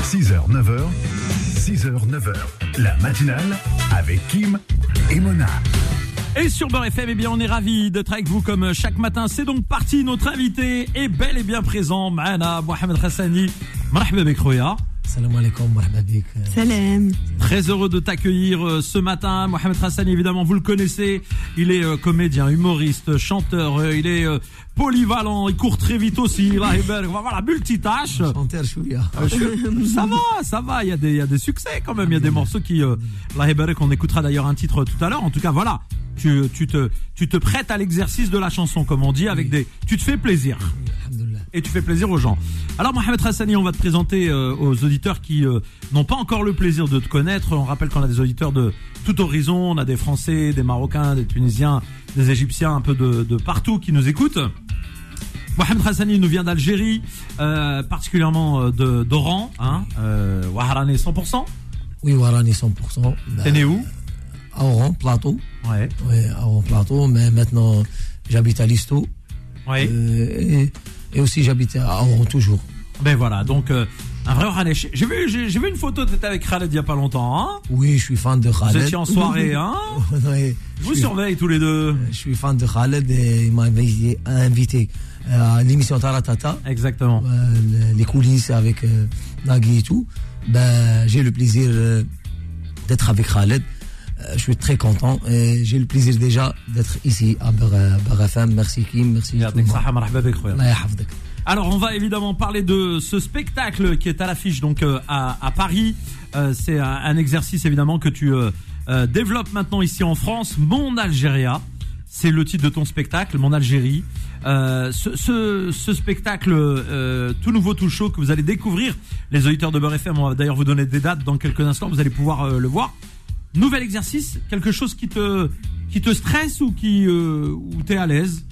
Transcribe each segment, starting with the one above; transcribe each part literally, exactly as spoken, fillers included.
six heures neuf heures, six heures neuf heures, la matinale avec Kim et Mona. Et sur Beurre F M, eh bien, on est ravis d'être avec vous comme chaque matin. C'est donc parti, notre invité est bel et bien présent. Maana Mohamed Hassani. Marhaba bik khoya. Salam alaikum, marhaba bik. Salam. Très heureux de t'accueillir ce matin. Mohamed Hassani, évidemment, vous le connaissez. Il est euh, comédien, humoriste, chanteur. Euh, il est euh, polyvalent. Il court très vite aussi. Voilà, multitâche. Chanteur chouïa. Euh, je- ça va, ça va. Il y a des, il y a des succès quand même. Il y a des morceaux qui, euh, Allah Ibarak, on écoutera d'ailleurs un titre tout à l'heure. En tout cas, voilà. Tu, tu te, tu te prêtes à l'exercice de la chanson, comme on dit, avec des, tu te fais plaisir. Alhamdoulilah. Et tu fais plaisir aux gens. Alors Mohamed Hassani, on va te présenter euh, aux auditeurs qui euh, n'ont pas encore le plaisir de te connaître. On rappelle qu'on a des auditeurs de tout horizon, on a des Français, des Marocains, des Tunisiens, des Égyptiens, un peu de, de partout qui nous écoutent. Mohamed Hassani nous vient d'Algérie, euh, particulièrement euh, de d'Oran, hein, euh, Ouaharani cent pour cent. Oui, Warani cent pour cent. T'es né où? À Oran, Plateau. Ouais. Oui, à Oran, Plateau. Mais maintenant, j'habite à Listo. Ouais. Euh, et, et aussi, j'habite à Oran toujours. Ben voilà, donc euh, un vrai Oranais. J'ai vu, j'ai, j'ai vu une photo, t'étais avec Khaled il y a pas longtemps, hein. Oui, je suis fan de Vous Khaled. étiez en soirée, hein. Oui, Je vous suis- surveille tous les deux. Je suis fan de Khaled et il m'a invité, invité à l'émission Taratata. Exactement. Euh, les coulisses avec euh, Nagui et tout. Ben, j'ai le plaisir euh, d'être avec Khaled. Euh, je suis très content et j'ai le plaisir déjà d'être ici à Beurre Beurre F M. Merci Kim, merci tout le Ya'tik monde. saha, marhaba bik khoya. Allah yahfadek. Alors on va évidemment parler de ce spectacle qui est à l'affiche donc euh, à, à Paris. Euh, c'est un, un exercice évidemment que tu euh, euh, développes maintenant ici en France. Mon Algéria, c'est le titre de ton spectacle, Mon Algérie. Euh, ce, ce, ce spectacle euh, tout nouveau, tout chaud que vous allez découvrir, les auditeurs de Beurre F M, on va d'ailleurs vous donner des dates dans quelques instants, vous allez pouvoir euh, le voir. Nouvel exercice, quelque chose qui te qui te stresse ou qui euh, où t'es à l'aise?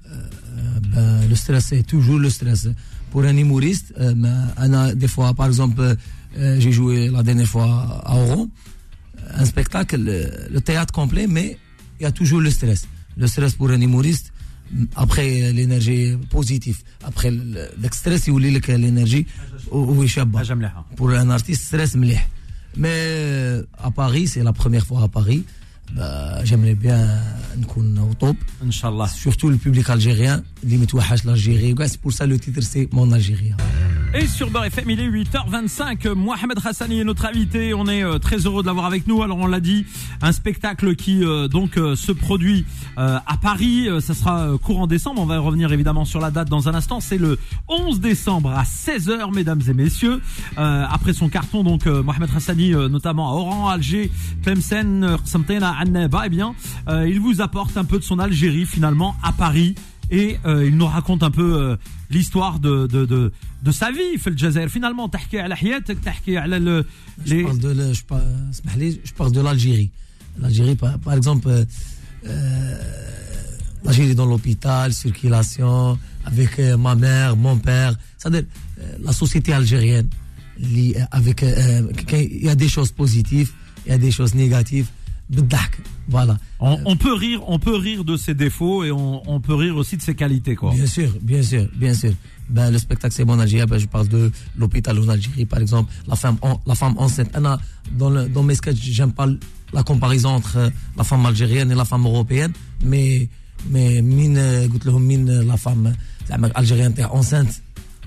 Euh, ben, le stress, c'est toujours le stress. Pour un humoriste, euh, ben, Anna, des fois, par exemple, euh, j'ai joué la dernière fois à Oran, un spectacle, le, le théâtre complet, mais il y a toujours le stress. Le stress pour un humoriste, après l'énergie positive, après le le stress, il y a l'énergie, oui, Ah, j'aime les. pour un artiste, stress مليح. Mais euh, à Paris, c'est la première fois à Paris. Bah, j'aimerais bien نكون au top. Inch'Allah. Surtout le public algérien, اللي متوحش l'Algérie. Ouais, c'est pour ça le titre c'est Mon Algérie. Et sur Beurre F M, il est huit heures vingt-cinq. Mohamed Hassani est notre invité. On est euh, très heureux de l'avoir avec nous. Alors on l'a dit, un spectacle qui euh, donc euh, se produit euh, à Paris. Euh, ça sera euh, courant décembre. On va revenir évidemment sur la date dans un instant. C'est le onze décembre à seize heures, mesdames et messieurs. Euh, après son carton, donc euh, Mohamed Hassani, euh, notamment à Oran, Alger, Tlemcen, euh, Qsantena, Annaba, eh bien, euh, il vous apporte un peu de son Algérie finalement à Paris. Et euh, il nous raconte un peu euh, l'histoire de, de, de, de sa vie في الجزائر. Finalement, تحكي على حياتك, تحكي على le, Je les... parle de la- je parle, اسمح لي, je parle de l'Algérie. L'Algérie, par, par exemple, euh, euh, l'Algérie dans l'hôpital, circulation, avec euh, ma mère, mon père. C'est-à-dire, euh, la société algérienne, li- avec, euh, quand il y a des choses positives, il y a des choses négatives. بالضحك. Voilà. on, on peut rire, on peut rire de ses défauts et on, on peut rire aussi de ses qualités, quoi. Bien sûr, bien sûr, bien sûr. Ben, le spectacle, c'est Mon Algérie. Ben, je parle de l'hôpital en Algérie, par exemple. La femme, en- la femme enceinte. Anna, dans, le, dans mes sketchs, j'aime pas la comparaison entre euh, la femme algérienne et la femme européenne. Mais, mais, mine, euh, قلت لهم, mine, la femme زعما algérienne est enceinte.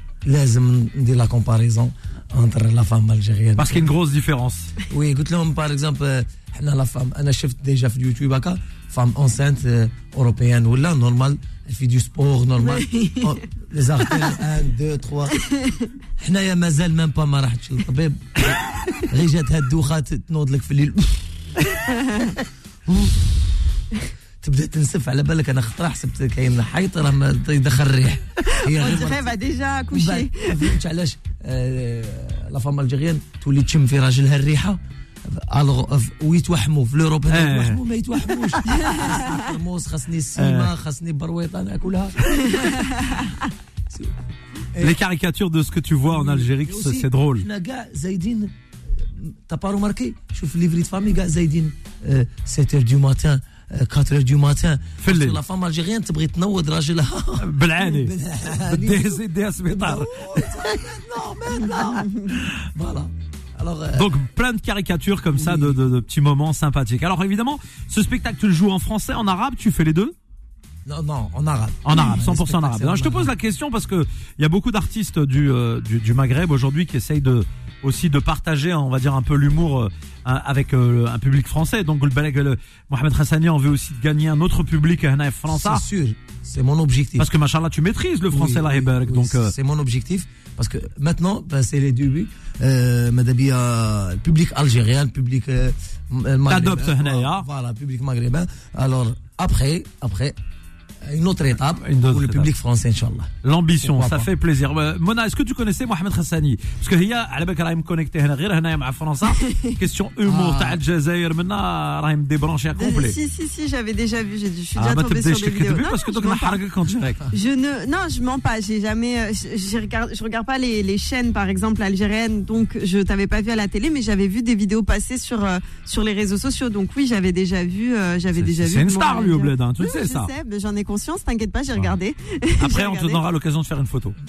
لازم ندير la comparaison entre la femme algérienne. Parce qu'il y a une grosse différence. Oui, قلت لهم, par exemple, euh, حنا la femme, أنا شفت déjà في اليوتيوب هكا femme enceinte euh, européenne ولا normal, elle fait du sport normal. Oh, les artères un, deux, trois. حنايا مازال même pas ما راحتش للطبيب. غير جات هاد الدوخه تنوض لك في الليل. تبدا تنسف على بالك انا خطره حسبت كاين حيط راه ما يدخل الريح. هي On غير dirait, va déjà ومن accoucher. بعد ما فهمتش علاش لا فام الجيريان تولي تشم في راجلها الريحه. الوغ ويتوحموا في الاوروب آه. يتوحموا ما يتوحموش. خاصني ترموس خاصني السيمه خاصني برويطه ناكلها. Les caricatures de ce que tu vois en Algérie, Et c'est, aussi, c'est drôle. حنا كاع زايدين. T'as pas remarqué? شوف ليفري de famille كاع زايدين sept heures du matin. quatre heures du matin. في الليل. La femme algérienne تبغي تنوض راجلها. بالعاني. بدي يديها سبيطار. Non, mais non. Voilà. Alors, euh, Donc plein de caricatures comme ça, oui. de, de, de petits moments sympathiques. Alors évidemment, ce spectacle tu le joues en français, en arabe, tu fais les deux? Non, non, en arabe. En arabe, cent pour cent en arabe. C'est Alors, je te en pose la question parce que il y a beaucoup d'artistes du, euh, du du Maghreb aujourd'hui qui essayent de aussi de partager, on va dire un peu l'humour euh, avec euh, un public français. Donc le Balag, le Mohamed Hassani en veut aussi de gagner un autre public en France. C'est sûr, c'est mon objectif. Parce que machallah, tu maîtrises le français Oui, là, oui, Héberg. oui, Donc euh, c'est mon objectif parce que maintenant, ben, c'est les débuts. Euh, Madabia, le public algérien, le public euh, maghrébin. T'adoptes, Voilà, Hnaïa. voilà, le public maghrébin. Alors après, après. Une autre étape Une autre pour le étape. public français, Inch'Allah. l'ambition, Pourquoi ça pas. fait plaisir. Euh, Mona, est-ce que tu connaissais Mohamed Hassani? Parce que هي على بالك راهي مكونيكتي هنا غير هنايا مع فرنسا. Question humour تاع الجزائر منا راهي مديبرونشي complet. Si, si, si, j'avais déjà vu, j'ai, je suis Ah déjà bah tombée t'es sur des vidéos. Non, parce que non, donc je on a mens pas. hargué en direct. Je ne, non, je mens pas. J'ai jamais, euh, je, je regarde, je regarde pas les, les chaînes, par exemple algériennes. Donc, je t'avais pas vu à la télé, mais j'avais vu des vidéos passer sur euh, sur les réseaux sociaux. Donc oui, j'avais déjà vu, euh, j'avais C'est- déjà vu. c'est une comment star, lui, au réagir. bled, hein, tu le Oui, sais, je ça. sais, mais j'en ai conscience. T'inquiète pas, j'ai regardé. Après, J'ai on te regardé. donnera l'occasion de faire une photo.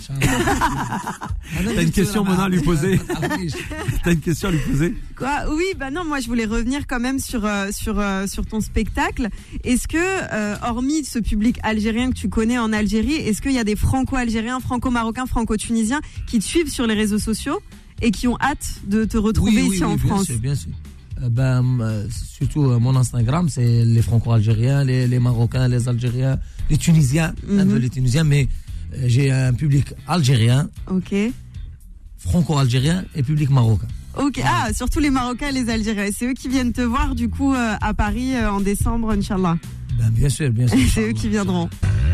T'as T'as une question, Mona, à lui poser? T'as une question à lui poser? Quoi? Oui, bah non, moi je voulais revenir quand même sur euh, sur euh, sur ton spectacle. Est-ce que, euh, hormis ce public algérien que tu connais en Algérie, est-ce qu'il y a des Franco-algériens, Franco-marocains, Franco-tunisiens qui te suivent sur les réseaux sociaux et qui ont hâte de te retrouver Oui, oui, ici oui, en bien France? sûr, bien sûr. Euh, ben, euh, surtout euh, mon Instagram, c'est les Franco-algériens, les, les Marocains, les Algériens, les Tunisiens, un peu les Tunisiens, mais euh, j'ai un public algérien, Ok. franco-algérien et public marocain. Ok. Ah, surtout les Marocains et les Algériens. C'est eux qui viennent te voir du coup euh, à Paris euh, en décembre, Inch'Allah. Ben, bien sûr, bien sûr. C'est eux qui viendront.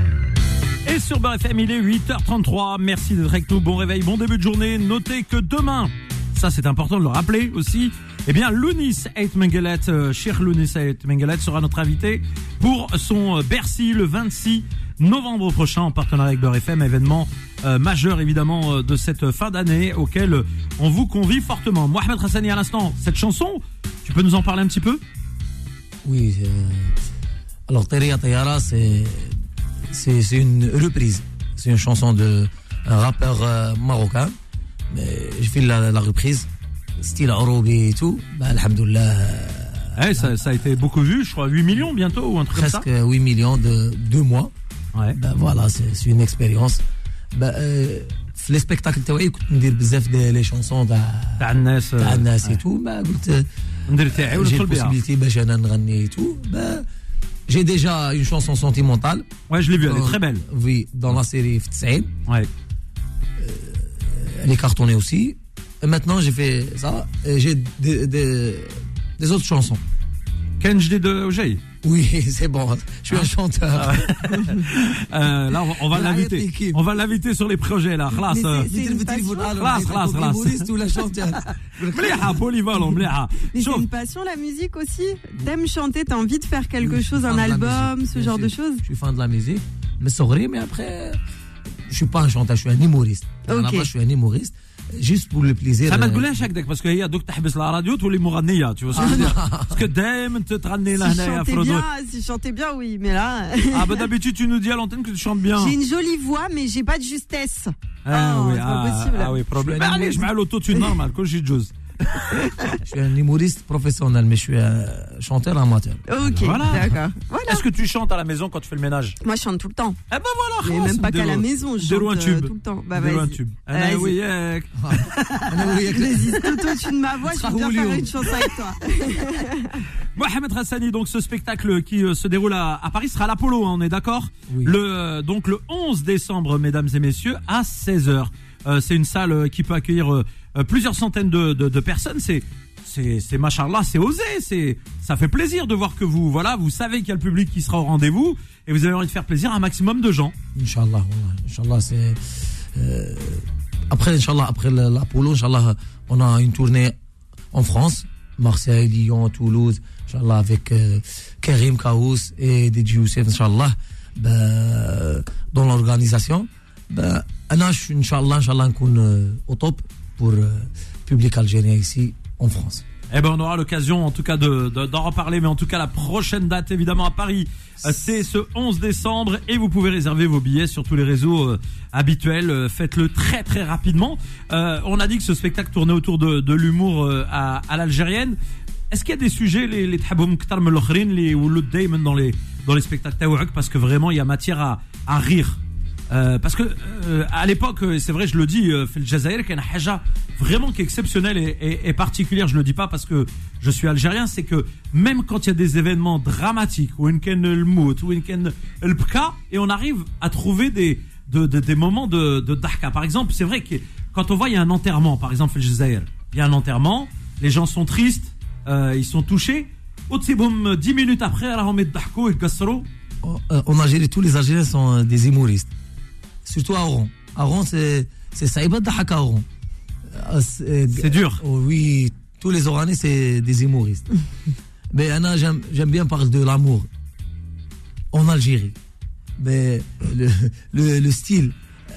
Et sur Beurre F M, il est huit heures trente-trois. Merci d'être avec nous. Bon réveil, bon début de journée. Notez que demain, ça c'est important de le rappeler aussi, eh bien, Lounis Ait Mengelet, euh, Cheikh Lounis Ait Mengelet sera notre invité pour son euh, Bercy le vingt-six novembre prochain en partenariat avec Beurre F M, événement euh, majeur évidemment euh, de cette fin d'année auquel euh, on vous convie fortement. Mohamed Hassani, à l'instant, cette chanson, tu peux nous en parler un petit peu? Oui. euh, Alors, Teria Tayara, c'est, c'est, c'est une reprise. C'est une chanson de un rappeur euh, marocain. Mais je fais la, la reprise, style Arobi et tout. Bah, alhamdoulilah. Eh, ça, ça a été beaucoup vu, je crois, huit millions bientôt ou un truc comme ça. Presque huit millions de deux mois. Ouais. Ben voilà, c'est, c'est une expérience. Ben, euh, les spectacles تاوعي كنت ندير بزاف دي لي شونسون تاع تاع الناس تاع الناس et tout. Ben قلت ندير تاعي j'ai وندخل la بها. possibilité باش انا نغني et tout. Ben j'ai déjà une chanson sentimentale. Ouais, je l'ai vu, elle est Dans- très belle. Oui, dans la série في تسعين. Ouais. Elle est cartonnée aussi. Et maintenant j'ai fait ça. Et j'ai des, des, des autres chansons. كان جديد وجاي. Oui, c'est bon. Je suis un chanteur. Euh, là, on va, on va La l'inviter. équipe. On va l'inviter sur les projets là. خلاص. Mais euh, c'est une passion. خلاص خلاص خلاص. Humoriste ou la chanteuse. مليحة polyvalent مليحة. Mais c'est شوف une passion la musique aussi. T'aimes chanter, t'as envie de faire quelque Oui, je chose, suis un fan de la album, musique, ce bien genre sûr. de choses. Je suis fan de la musique, mais sorry, mais après, je suis pas un chanteur, je suis un humoriste. Ok. Là-bas, je suis un humoriste, juste pour le plaisir. ما euh, تقولهاش هكذاك باسكو هي دوك تحبس لا راديو تولي مغنية tu vois ce que je veux dire parce que دائما تغني Si لها je هنايا chantais فرودو. bien, si je chantais bien, oui, mais là, Ah bah d'habitude tu nous dis à l'antenne que tu chantes bien. j'ai une jolie voix, mais j'ai pas de justesse. Ah Oh, oui, c'est pas ah, possible. ah oui, problème. Je suis un معليش مع l'autotune normal كل شيء يجوز. Je suis un humoriste professionnel, mais je suis un chanteur amateur. Ok, Voilà. d'accord. Voilà. Est-ce que tu chantes à la maison quand tu fais le ménage? Moi, je chante tout le temps. Eh ben voilà, Mais خلاص même pas qu'à la نديرو- maison, je نديرو chante un tube. euh, tout le temps. Bah, نديرو un vas-y. tube. أنا Vas-y. وياك. Vas-y, t'auto-tune ma voix, je sera veux bien Julio. faire une chanson avec toi. Mohamed Hassani, donc ce spectacle qui euh, se déroule à, à Paris sera à l'Apollo, hein, on est d'accord? Oui. Le euh, donc le onze décembre, mesdames et messieurs, à seize heures. Euh, c'est une salle euh, qui peut accueillir euh, euh, plusieurs centaines de, de, de personnes. C'est c'est c'est machallah, c'est osé, c'est ça fait plaisir de voir que vous voilà, vous savez qu'il y a le public qui sera au rendez-vous et vous avez envie de faire plaisir à un maximum de gens. Inch'Allah, wallah. Inch'Allah, c'est. Euh, après, Inch'Allah, après le- l'Apollo, Inch'Allah, on a une tournée en France, Marseille, Lyon, Toulouse, Inch'Allah, avec euh, Karim Kaous et D J Youssef, Inch'Allah, ben, dans l'organisation. Ben, أنا, Inch'Allah, Inch'Allah, نكون euh, au top pour le euh, public algérien ici en France. Eh ben, on aura l'occasion, en tout cas, de, de, d'en reparler. Mais en tout cas, la prochaine date, évidemment, à Paris, euh, c'est ce onze décembre. Et vous pouvez réserver vos billets sur tous les réseaux euh, habituels. Euh, faites-le très, très rapidement. Euh, on a dit que ce spectacle tournait autour de, de l'humour euh, à, à l'algérienne. Est-ce qu'il y a des sujets, les, les thaboum ktar من الآخرين, les ou le daimon dans les, dans les spectacles taouak, parce que vraiment, il y a matière à, à rire. Euh, parce que euh, à l'époque, c'est vrai, je le dis, euh, fait le Jazair, qu'il y a une haja vraiment qui est exceptionnelle et, et, et particulière. Je le dis pas parce que je suis algérien, c'est que même quand il y a des événements dramatiques, ou une ken le mout, ou une ken le pka, et on arrive à trouver des de, de, des moments de de dahka. Par exemple, c'est vrai que quand on voit il y a un enterrement, par exemple, fait le Jazair, il y a un enterrement, les gens sont tristes, euh, ils sont touchés. Otsiboum, dix minutes après, alors on met dahko et gassro. En Algérie, tous les Algériens sont des humoristes. Surtout à Oran. À Oran, c'est, c'est Saïba Dahaka à Oran. C'est dur. Oh, oui, tous les Oranais, c'est des humoristes. Mais Anna, j'aime, j'aime bien parler de l'amour en Algérie. Mais le, le, le style.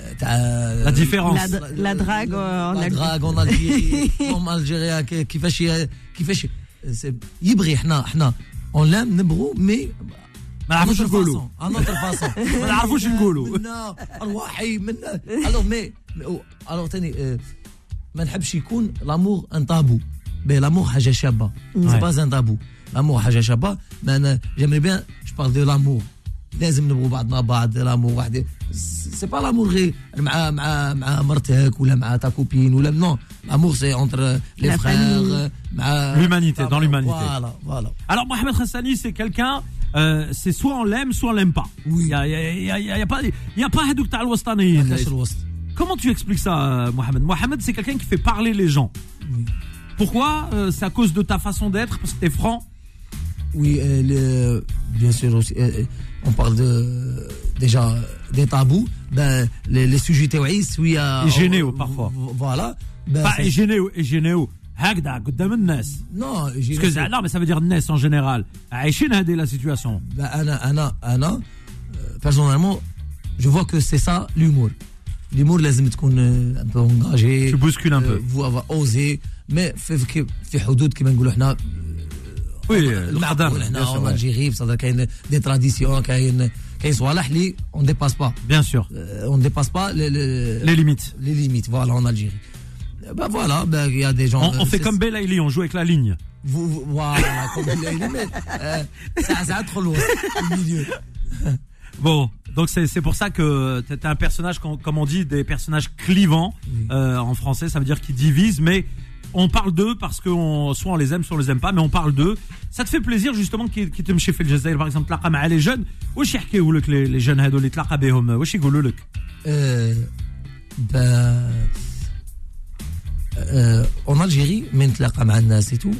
La différence. La, la drague en La Algérie. drague en Algérie. En Algérie, qui fait qui fait c'est يبغي احنا احنا on l'aime نبغو mais ما نعرفوش نقولوا à notre façon ما نعرفوش نقولوا منا ارواحي منا alors mais alors تاني ما نحبش يكون لامور ان طابو mais l'amour حاجه شابه c'est pas un tabou l'amour حاجه شابه mais انا j'aimerais bien je parle de l'amour لازم نبغوا بعضنا بعض l'amour واحد c'est pas l'amour غير مع مع مع مرتك ولا مع تا كوبين ولا non l'amour c'est entre les frères مع l'humanité, dans l'humanité. Voilà, voilà. Alors Mohamed Hassani, c'est quelqu'un, euh, c'est soit on l'aime, soit on l'aime pas. Oui. Il y a, il y a, il y a, il y a pas, il y a pas hadouk ta al-wastaniyin. Comment tu expliques ça, Mohamed? Mohamed, c'est quelqu'un qui fait parler les gens. Oui. Pourquoi? euh, C'est à cause de ta façon d'être, parce que t'es franc. Oui, euh, le, bien sûr aussi. Euh, on parle de déjà des tabous. Ben les, les sujets théoïs, oui, à Généo parfois. Voilà. Ben, Pas généo et généo. هكذا قدام الناس. Non, Parce que, non, mais ça veut dire naisse en général. عايشين هذه la situation. Ben, Anna, Anna, Anna, euh, personnellement, je vois que c'est ça l'humour. L'humour, لازم تكون un peu engagé. Tu bouscules un peu. Vous avoir osé, mais في في في حدود كما نقولوا احنا. Oui, المعقول احنا en Algérie, ça كاين des traditions, كاين كاين صوالح اللي on dépasse pas. Bien sûr. Euh, on dépasse pas les, les, les limites. Les limites, voilà, en Algérie. Ben voilà, ben il y a des gens. On, on fait comme Belaïli, on joue avec la ligne. Vous, vous voilà, comme Belaïli, mais euh, ça, ça trop loin au milieu. Bon, donc c'est c'est pour ça que t'es un personnage, comme on dit, des personnages clivants. Oui. Euh, en français, ça veut dire qu'ils divisent, mais on parle d'eux parce que on, soit on les aime, soit on les aime pas, mais on parle d'eux. Ça te fait plaisir justement qu'ils qui te mchif le Jazair, par exemple, tlaqa ma'a les jeunes. Wesh yahkiou lek les les jeunes هادو اللي تلاقى بهم wesh يقولوا لك؟ ben en Algérie من نتلاقى مع الناس et tout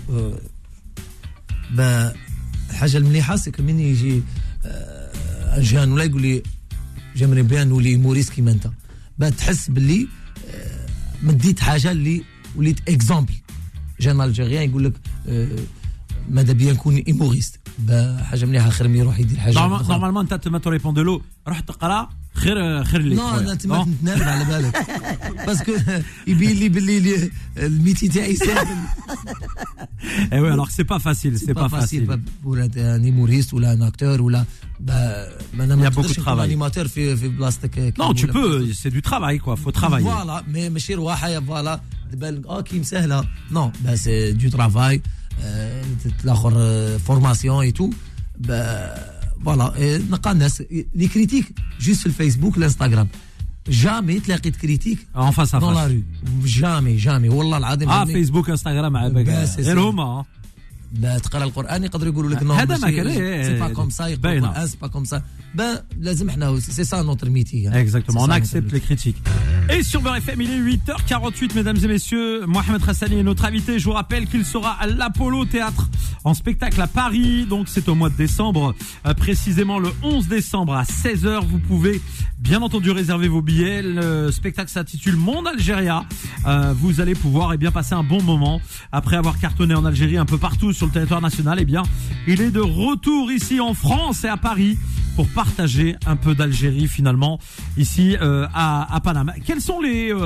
ben الحاجه المليحه سي كو من يجي ان جان ولا يقول لي j'aimerais bien نولي موريس كيما انت ben تحس باللي مديت حاجه اللي وليت اكزامبل جان الجيريان يقول لك ماذا بيا نكون ايموريست حاجه مليحه خير من يروح يدير حاجه نورمالمون انت ما تريبوندي له روح تقرا خير خير ليك نو انت ما تنام على بالك باسكو يبين لي باللي الميتي تاعي ساهل اي وي الوغ سي با فاسيل سي با فاسيل pour un humoriste ou un acteur ou là il y a beaucoup de travail. Animateur في في بلاصتك non tu peux c'est du travail quoi faut travailler voilà mais ماشي رواحه فوالا تبان اه كي مسهله non bah c'est du travail الاخر formation et tout voilà نلقى الناس les critiques juste في الفيسبوك الانستغرام jamais تلاقيت كريتيك en face à face dans la rue jamais jamais والله العظيم اه فيسبوك انستغرام غير هما لا تقرا القران يقدروا يقولوا لك نو هذا ما كان سي با كوم سا يقولوا سي با كوم سا ben لازم احنا سي سا نوتر ميتي exactement on accepte les critiques. Et sur Beurre F M, il est huit heures quarante-huit, mesdames et messieurs. Mohamed Hassani est notre invité. Je vous rappelle qu'il sera à l'Apollo Théâtre en spectacle à Paris. Donc, c'est au mois de décembre, euh, précisément le onze décembre à seize heures. Vous pouvez, bien entendu, réserver vos billets. Le spectacle s'intitule Mon Algéria. Euh, vous allez pouvoir, eh bien, passer un bon moment. Après avoir cartonné en Algérie, un peu partout sur le territoire national, eh bien, il est de retour ici en France et à Paris pour partager un peu d'Algérie, finalement, ici, euh, à, à Panama. Quels sont les, euh,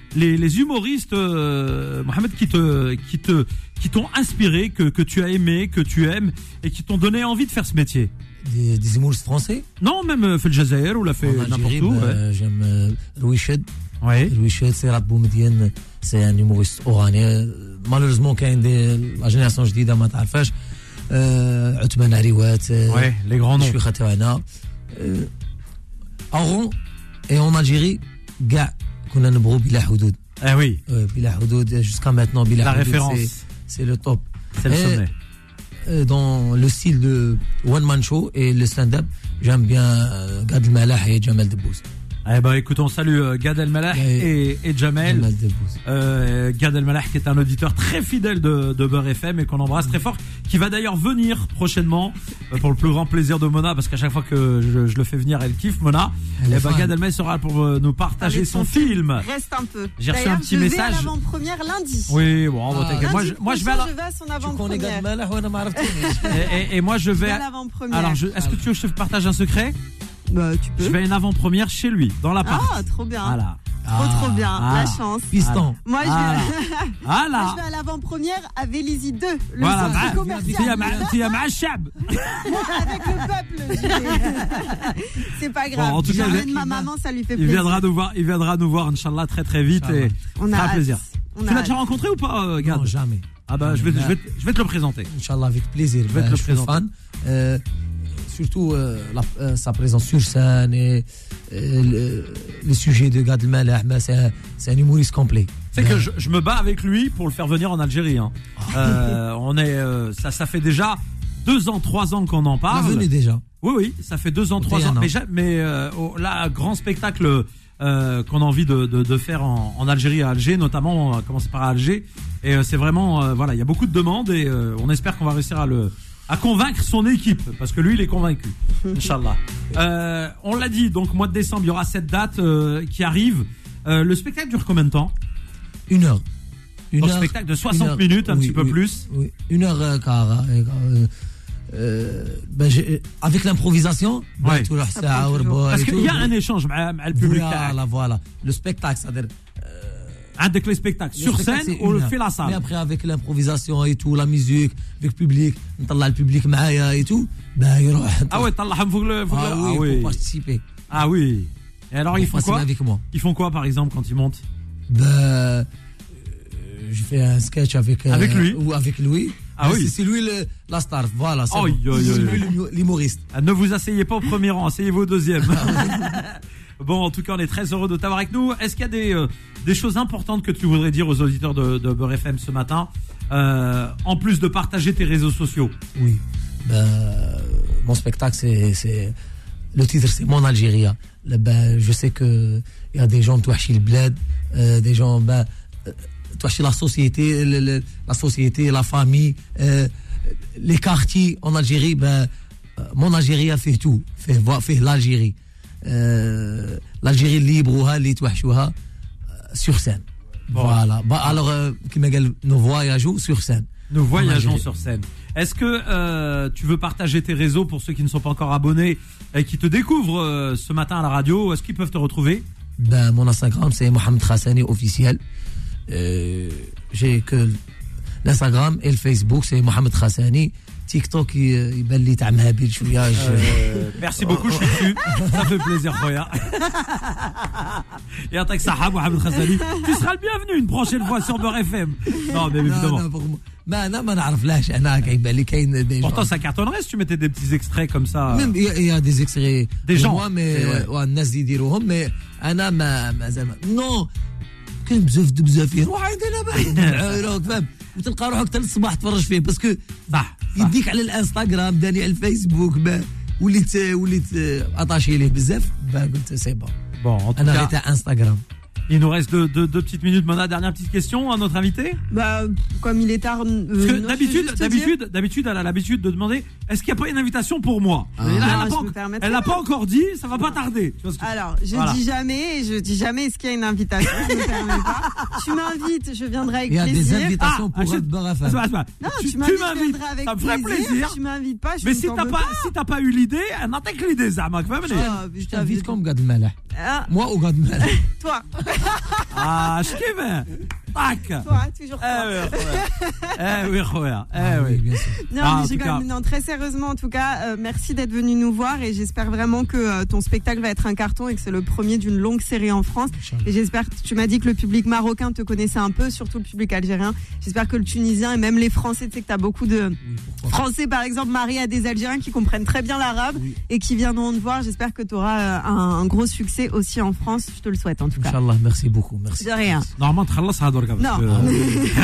les, les humoristes, euh, Mohamed, qui te, qui te, qui t'ont inspiré, que, que tu as aimé, que tu aimes et qui t'ont donné envie de faire ce métier. Des, des humoristes français. Non, même fait le Jazair ou l'a fait En n'importe Algérie, où. bah, Ouais. j'aime euh, Louis Ched. Ouais. Louis Ched, c'est Rat Boumedienne, c'est un humoriste oranais. Malheureusement, quand la génération جديدة ما تعرفهاش. Euh, عثمان عريوات. Ouais, les grands noms. Je suis Khatouana. Euh, en rond et en Algérie, gars, qu'on a نبغوا بلا حدود. Eh oui. Euh, بلا حدود jusqu'à maintenant بلا La حدود, référence. c'est, c'est le top. C'est le Et, sommet. euh, dans le style de one man show et le stand-up, j'aime bien euh, Gad Elmaleh et Jamel Debbouze. Eh ben, écoute, on salue euh, Gad Elmaleh et, et Jamel. Jamel Debbouze. Euh, Gad Elmaleh qui est un auditeur très fidèle de, de Beurre F M et qu'on embrasse très fort, qui va d'ailleurs venir prochainement euh, pour le plus grand plaisir de Mona, parce qu'à chaque fois que je, je le fais venir, elle kiffe Mona. Elle Et est ben, fan. Gad Elmaleh sera là pour euh, nous partager Avec son son film. film. Reste un peu. J'ai reçu D'ailleurs, un petit je message. vais à l'avant-première lundi. Oui, bon, Ah, t'inquiète. Moi, Lundi je, moi, je vais à prochain, la... je vais à son Tu connais Gad avant-première. Elmaleh ou أنا ما عرفتنيش. et, et, et moi, je Je vais vais. à l'avant-première. Alors, je... est-ce que tu veux que je te partage un secret? Bah, tu peux. Je vais à une avant-première chez lui, dans l'appart. Ah, trop bien. Voilà. Trop, trop bien. Ah. La chance. Piston. Moi, je Voilà. vais, Voilà. moi, je vais à l'avant-première à Vélizy deux, le Voilà, centre bah, commercial. t'es à ma- t'es à Machab. Avec le peuple, j'y vais. C'est pas grave. Bon, en tout cas, J'emmène il- ma maman, ça lui fait Il plaisir. viendra nous voir, il viendra nous voir, Inch'Allah, très très vite Inch'Allah. et On a ça fera hâte. plaisir. On Tu a l'as hâte. déjà rencontré ou pas, euh, Gad? Non, jamais. Ah bah, je vais, je vais, te- je vais te le présenter. Inch'Allah, avec plaisir. Je vais te Ben, le je suis présenter. fan. Euh, surtout euh, la- euh, sa présence sur scène et euh, le, le sujet de Gad Elmaleh, ben, c'est, un, c'est un humoriste complet. C'est que je, je me bats avec lui pour le faire venir en Algérie. Hein. Euh, on est, euh, ça, ça fait déjà deux ans, trois ans qu'on en On est parle. venu déjà. Oui, oui, ça fait deux ans, Au trois ans. Théana. Mais, ja- mais euh, oh, là, grand spectacle euh, qu'on a envie de, de, de faire en, en Algérie, à Alger, notamment. On va commencer par Alger. Et euh, c'est vraiment, euh, voilà, il y a beaucoup de demandes et euh, on espère qu'on va réussir à le, à convaincre son équipe, parce que lui, il est convaincu. Inch'Allah. Euh, on l'a dit, donc mois de décembre, il y aura cette date euh, qui arrive. Euh, le spectacle dure combien de temps? Une heure. Une Donc heure. spectacle de une soixante heure. minutes, un Oui, petit peu oui, plus. Oui, une heure euh, quart. euh, euh, euh, ben, j'ai- avec l'improvisation, ben, Ouais. tout le ça, Orba Parce et qu'il tout. y a un échange مع مع le public. Voilà, voilà. Le spectacle, c'est-à-dire. Avec les spectacles Le sur spectacle, scène c'est ou une le heure. fait la Mais salle. après, avec l'improvisation et tout, la musique, avec le public, نطلع le public معايا et tout, ben, يروح. Ah ouais, طلعهم فوق le, فوق Ah le- oui, ah pour oui. participer. Ah oui. Et alors ils Pour font quoi? participer avec moi. Ils font quoi par exemple quand ils montent? Ben, euh, je fais un sketch avec, euh, Avec lui? Ou avec lui. Ah Ben, oui. c'est, c'est lui le, la star, voilà. C'est, Aïe, bon. aïe, C'est aïe, lui aïe. l'humo- l'humoriste. Ah, ne vous asseyez pas au premier rang, asseyez-vous au deuxième. Bon, en tout cas, on est très heureux de t'avoir avec nous. Est-ce qu'il y a des, euh, des choses importantes que tu voudrais dire aux auditeurs de, de Beurre F M ce matin, euh, en plus de partager tes réseaux sociaux? Oui. Ben, mon spectacle, c'est, c'est, le titre, c'est Mon Algérie. Le- Ben, je sais que il y a des gens de Touachi le bled, euh, des gens, ben, euh, Touachi la société, le- le- la société, la famille, euh, les quartiers en Algérie, ben, euh, Mon Algérie a fait tout, fait, vo- fait l'Algérie. Euh, l'Algérie libre, ou اللي توحشوها, euh, sur scène. Bon. Voilà. Bah, alors, euh, كما قال, nous voyageons sur scène. Nous voyageons Algérie. sur scène. Est-ce que euh, tu veux partager tes réseaux pour ceux qui ne sont pas encore abonnés et qui te découvrent euh, ce matin à la radio? Est-ce qu'ils peuvent te retrouver? Ben, mon Instagram, c'est Mohamed Khassani officiel. Euh, j'ai que l'Instagram et le Facebook, c'est Mohamed Khassani. TikTok, il, il بان لي تاع مهابيل شويه. Euh, merci beaucoup, je suis dessus. Ça fait plaisir, Khoya. Et en tant que Sahab, Mohamed Khassani, tu seras le bienvenu une prochaine fois sur Beurre F M. Non, mais évidemment. ما انا ما نعرفلاش انا كيبان لي كاين دي Pourtant, ça cartonnerait si tu mettais des petits extraits comme ça. même il y a- il y a des extraits Des gens. moi mais C'est vrai. ouais, الناس يديروهم mais انا ما مازال نو كاين بزاف د بزافين روح عندنا باين راك فاهم وتلقى روحك حتى الصباح تفرج فيه باسكو صح. يديك على الانستغرام داني على الفيسبوك با وليت وليت اتاشي ليه بزاف با قلت سي بون Bon, en tout انا غير cas, تاع انستغرام. il nous reste deux, deux, deux petites minutes. Mona, dernière petite question à notre invité. Bah, comme il est tard. euh, Parce que non, je d'habitude, veux juste te dire- d'habitude, d'habitude, elle a l'habitude de demander est-ce qu'il n'y a pas une invitation pour moi? Ah. Et là, Non, elle l'a je pas, me en- permettrai elle l'a pas. pas encore dit, ça va pas tarder. Tu vois ce que- Alors, je Voilà. dis jamais, je dis jamais est-ce qu'il y a une invitation, je me permets pas. Tu m'invites, je viendrai avec Il y a des plaisir. invitations Ah, pour achète- Beurre F M. Attends, attends. Non, tu, tu m'invites, je m'invites, viendrai avec ça me ferait plaisir. plaisir. Tu m'invites pas, je Mais ne si t'en t'as veux pas, si t'as pas eu l'idée, elle n'attaque l'idée, Zama. Ah, Je t'invite comme Gad Elmaleh. Ah, Moi ou Gad Elmaleh. toi. Ah, je kiffe. Tac. Toi, toujours toi. Eh oui, eh oui, Khoya. Eh Ah oui. bien sûr. Non, Ah, en mais tout j'ai quand cas- même, non, très sérieusement, en tout cas, euh, merci d'être venu nous voir et j'espère vraiment que euh, ton spectacle va être un carton et que c'est le premier d'une longue série en France. Inch'Allah. Et j'espère que tu m'as dit que le public marocain te connaissait un peu, surtout le public algérien. J'espère que le tunisien et même les Français, tu sais que tu as beaucoup de Oui, pourquoi pas. Français, par exemple, mariés à des Algériens qui comprennent très bien l'arabe Oui. et qui viendront te voir. J'espère que tu auras un, un gros succès aussi en France. Je te le souhaite en tout cas. Inch'Allah, merci beaucoup, merci. De rien. Normalement, تخلص هذا الرقم. Non.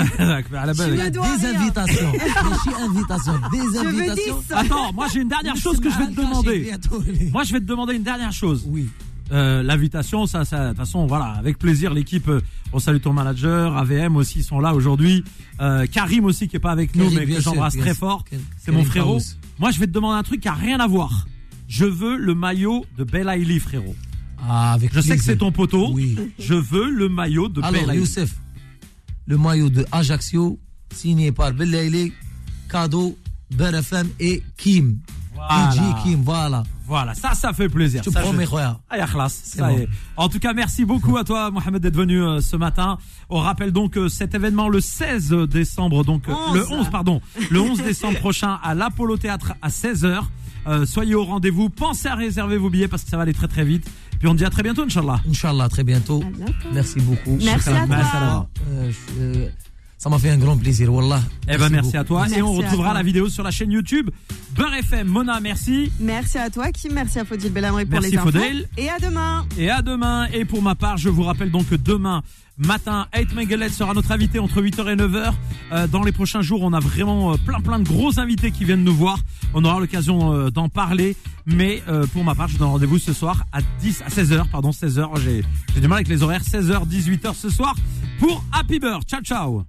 على Tu بالك. me dois Des rien. invitations, des invitations, des Je veux invitations. dix. Attends, moi j'ai une dernière chose que je vais te demander. Bientôt. Moi je vais te demander une dernière chose. Oui. Euh, l'invitation, ça, ça, de toute façon, voilà, avec plaisir, l'équipe. euh, On salue ton manager, A V M aussi sont là aujourd'hui. Euh, Karim aussi qui est pas avec nous, Karim, mais bien que sûr, j'embrasse bien très sûr. fort. Karim C'est mon Karim frérot. Faous. Moi, je vais te demander un truc qui a rien à voir. Je veux le maillot de Belaïli, frérot. Ah, avec Je sais que plaisir. c'est ton poteau. Oui. Je veux le maillot de Alors, Belaïli. Youssef, le maillot de Ajaccio, signé par Belaïli, cadeau, Beurre F M et Kim. Voilà. D J Kim, voilà. Voilà, ça, ça fait plaisir. Je te Ça, promets, Khoya. Ah, ya khlas, ça bon. y est. En tout cas, merci beaucoup à toi, Mohamed, d'être venu euh, ce matin. On rappelle donc euh, cet événement le seize décembre, donc euh, onze. le onze, pardon, le onze décembre prochain à l'Apollo Théâtre à seize heures. Euh, soyez au rendez-vous. Pensez à réserver vos billets parce que ça va aller très très vite. Puis on te dit à très bientôt, Inch'Allah. Inch'Allah, très bientôt. À bientôt. Merci beaucoup. Merci à Ma toi. salama. Euh, je- euh, ça m'a fait un grand plaisir, Wallah. Eh ben merci beaucoup. à toi. Merci Et on à retrouvera toi. la vidéo sur la chaîne YouTube Beurre F M. Mona, merci. Merci à toi, Kim. Merci à Faudil Belhamri pour Merci, les infos. Faudel. Et à demain. Et à demain. Et pour ma part, je vous rappelle donc que demain matin, Ait Mengelet sera notre invité entre huit heures et neuf heures. Euh, dans les prochains jours, on a vraiment euh, plein plein de gros invités qui viennent nous voir. On aura l'occasion euh, d'en parler. Mais euh, pour ma part, je donne rendez-vous ce soir à dix, à seize heures, pardon, seize heures. J'ai, j'ai du mal avec les horaires. seize heures, dix-huit heures ce soir pour Happy Bird. Ciao, ciao.